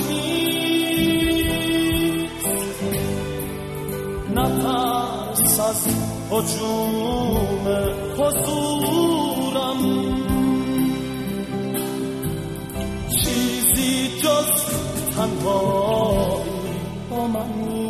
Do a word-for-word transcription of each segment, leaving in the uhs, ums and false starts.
نیست، نترس از هجوم حضورم، چیزی جز تنهایی با من نیست.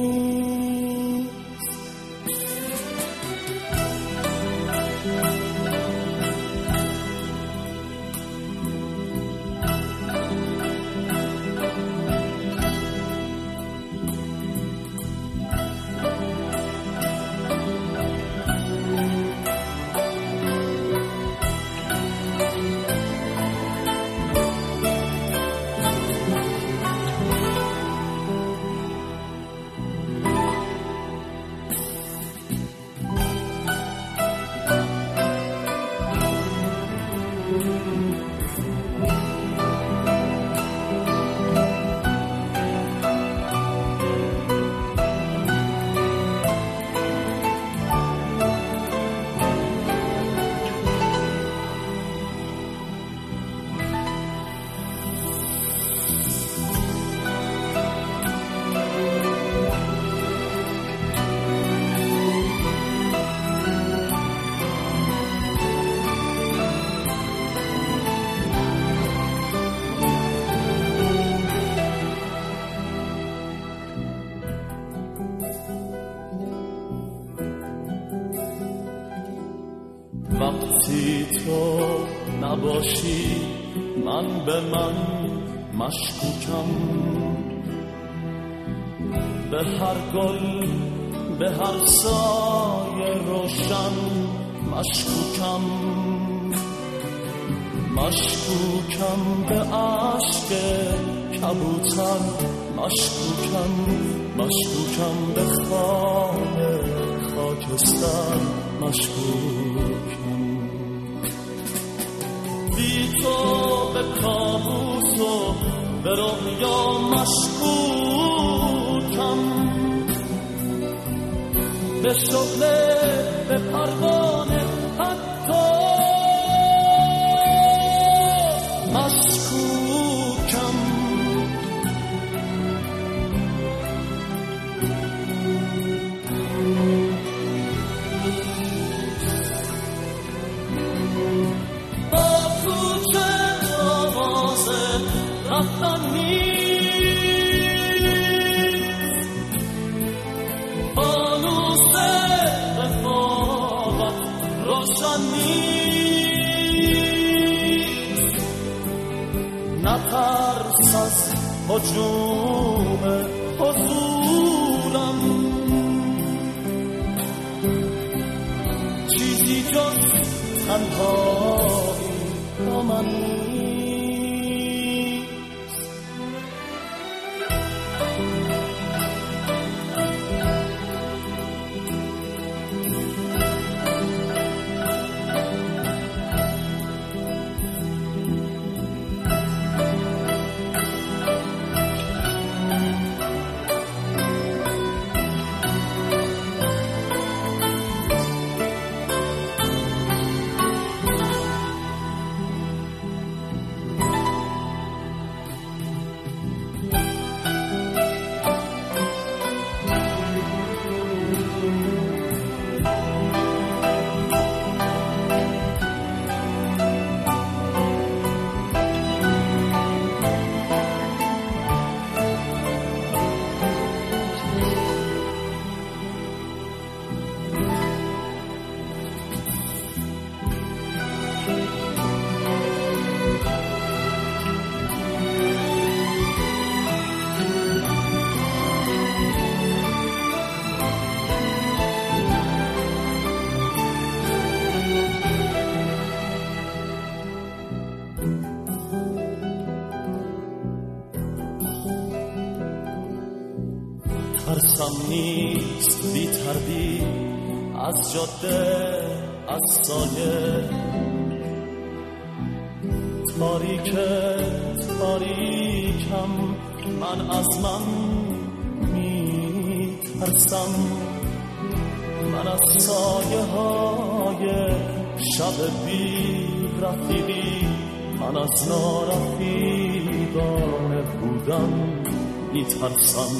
وقتی تو نباشی من به من مشکوکم، به هر گل به هر سایه روشن مشکوکم، مشکوکم به عشق کبوتر، مشکوکم مشکوکم به خانه خاکستر، مشکوکم بی تو به کابوس و به رویا مشکوکم، به شعله به پروانه حتی مشکوکم. با کوچه آواز رفتن نیست، فانوس رفاقت روشن نیست، نترس از هجوم حضورم، چیزی جز تنهایی با من نیست. ترسم نیست بی تردید از جاده، از سایه تاریک تاریکم، من از من می ترسم، من از سایه های شب بی رفیقی من از نارفیقانه بودم میترسم.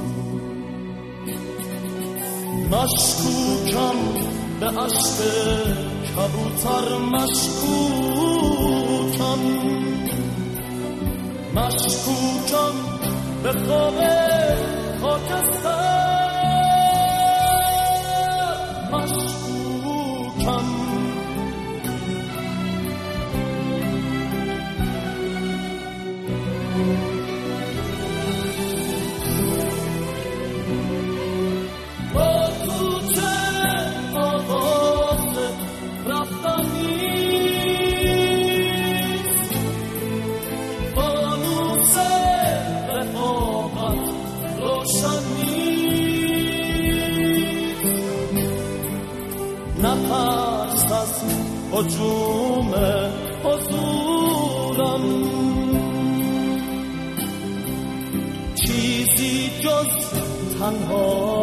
مشکوکم به عشق کبوتر، مشکوکم مشکوکم به خواب خاکستر، مشکوکم با کوچه آواز رفتن نیست، فانوس رفاقت روشن نیست. نترس از هجوم حضورم، چیزی جز تنها